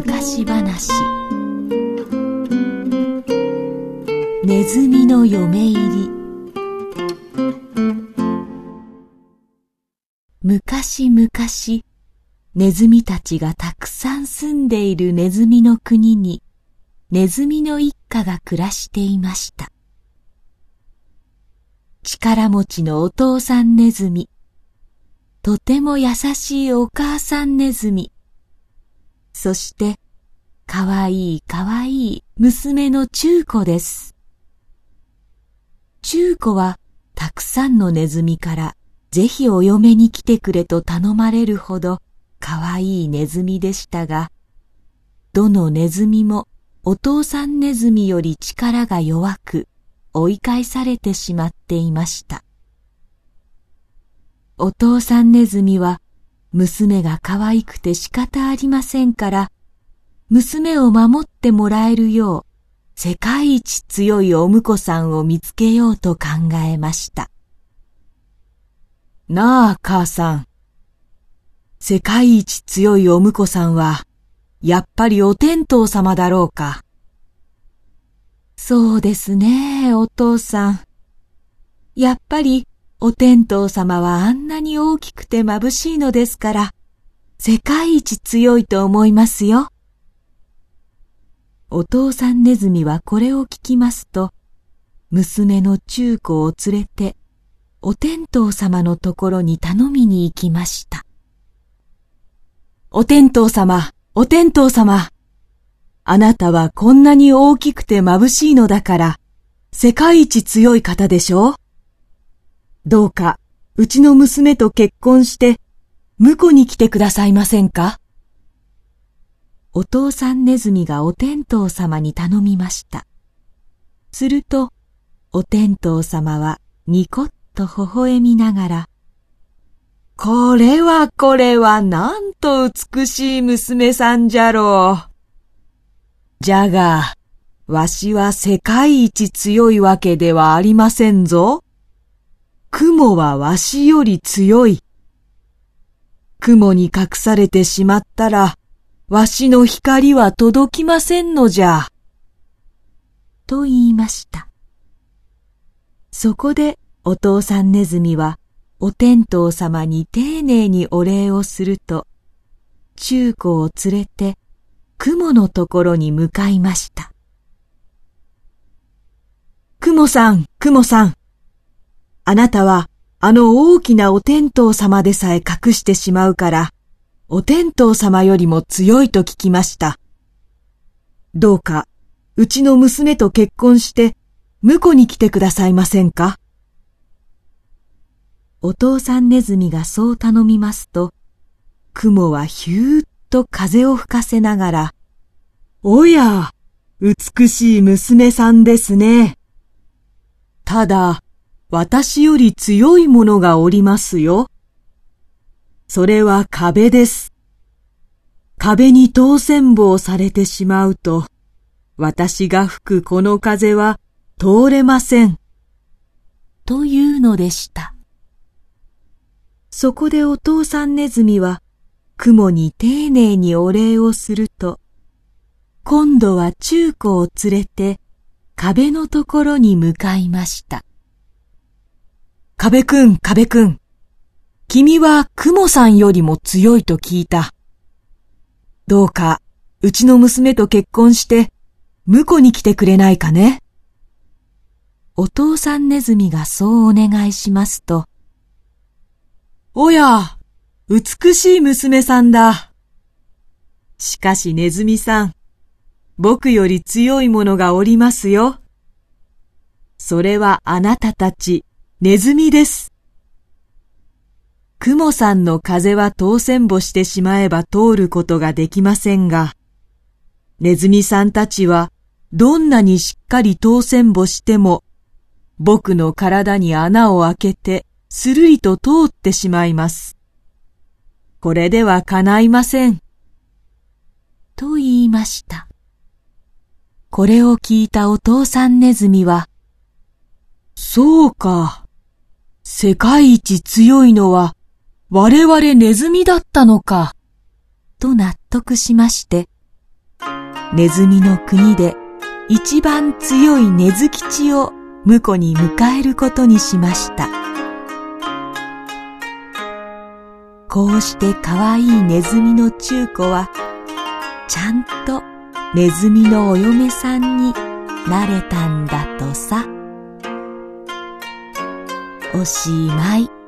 昔話。ネズミの嫁入り。昔々、ネズミたちがたくさん住んでいるネズミの国に、ネズミの一家が暮らしていました。力持ちのお父さんネズミ、とても優しいお母さんネズミ、そしてかわいい娘の中子です。中子はたくさんのネズミからぜひお嫁に来てくれと頼まれるほどかわいいネズミでしたが、どのネズミもお父さんネズミより力が弱く追い返されてしまっていました。お父さんネズミは娘が可愛くて仕方ありませんから、娘を守ってもらえるよう世界一強いお婿さんを見つけようと考えました。なあ母さん、世界一強いお婿さんはやっぱりお天道様だろうか。そうですね、お父さん。やっぱりお天道様はあんなに大きくて眩しいのですから、世界一強いと思いますよ。お父さんネズミはこれを聞きますと、娘の中子を連れて、お天道様のところに頼みに行きました。お天道様、お天道様。あなたはこんなに大きくて眩しいのだから、世界一強い方でしょう？どうか、うちの娘と結婚して、婿に来てくださいませんか？お父さんネズミがお天道様に頼みました。すると、お天道様はニコッと微笑みながら、これはなんと美しい娘さんじゃろう。じゃが、わしは世界一強いわけではありませんぞ。雲はわしより強い。雲に隠されてしまったら、わしの光は届きませんのじゃ。と言いました。そこでお父さんネズミはお天道様に丁寧にお礼をすると、中子を連れて雲のところに向かいました。雲さん、あなたはあの大きなお天道様でさえ隠してしまうから、お天道様よりも強いと聞きました。どうかうちの娘と結婚して婿に来てくださいませんか？お父さんネズミがそう頼みますと、雲はヒューッと風を吹かせながら、おや、美しい娘さんですね。ただ、私より強いものがおりますよ。それは壁です。壁に当選棒されてしまうと、私が吹くこの風は通れません。というのでした。そこでお父さんネズミは、雲に丁寧にお礼をすると、今度は中子を連れて壁のところに向かいました。壁くん、君は雲さんよりも強いと聞いた。どうかうちの娘と結婚して婿に来てくれないかね。お父さんネズミがそうお願いしますと、おや、美しい娘さんだ。しかしネズミさん、僕より強いものがおりますよ。それはあなたたち、ネズミです。雲さんの風は当選簿してしまえば通ることができませんが、ネズミさんたちはどんなにしっかり当選簿しても、僕の体に穴を開けてするりと通ってしまいます。これでは叶いません。と言いました。これを聞いたお父さんネズミは、そうか、世界一強いのは我々ネズミだったのか、と納得しまして、 ネズミの国で一番強いネズ吉を婿に迎えることにしました。こうしてかわいいネズミの中子はちゃんとネズミのお嫁さんになれたんだとさ。おしまい。